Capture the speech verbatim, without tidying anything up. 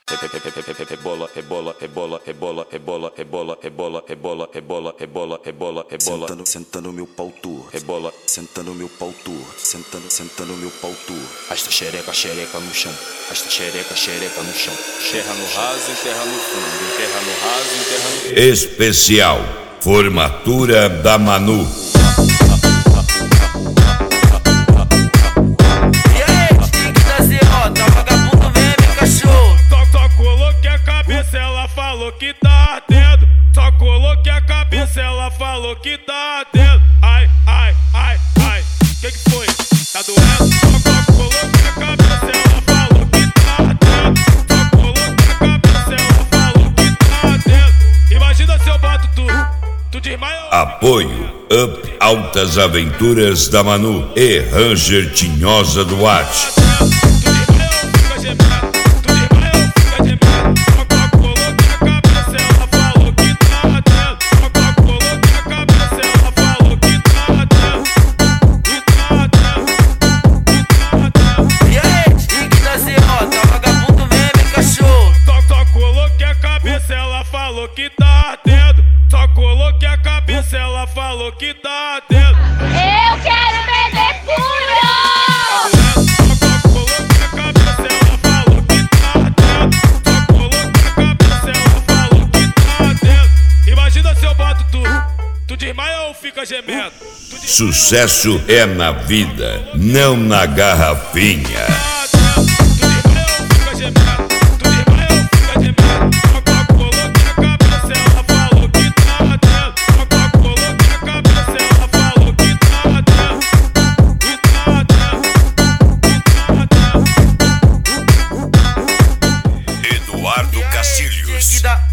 Rebola, rebola, rebola, rebola, rebola, rebola, rebola, rebola, rebola, rebola, rebola, rebola. Senta no, senta no meu pau tu. Rebola, senta no meu pau tu. Senta no, senta no meu pau tu. Esta xereca, xereca no chão. Esta xereca, xereca no chão. Enterra no raso, enterra no fundo. Enterra no raso, enterra no fundo. Especial Formatura da Manu. E aí, tique da Zerota, vagabundo meme, cachorro. Só, só coloquei a cabeça, ela falou que tá ardendo. Só coloquei a cabeça, ela falou que tá ardendo. Ai, ai, ai, ai, que que foi? Tá doendo? Só, só coloquei a cabeça, ela falou que tá ardendo. Só coloquei a cabeça, ela falou que tá ardendo. Imagina se eu boto tudo, tu desmaia. Apoio Up Altas Aventuras da Manu e Ranger Tinhosa do Arte. Que tá ardendo, só coloquei a cabeça, ela falou que tá ardendo. Eu quero beber puro! Só coloquei a cabeça, ela falou que tá ardendo. Só coloquei a cabeça, ela falou que tá ardendo. Imagina se eu boto tudo, tu desmaia ou fica gemendo? Sucesso é na vida, não na garrafinha. Eduardo Cacilhos. Da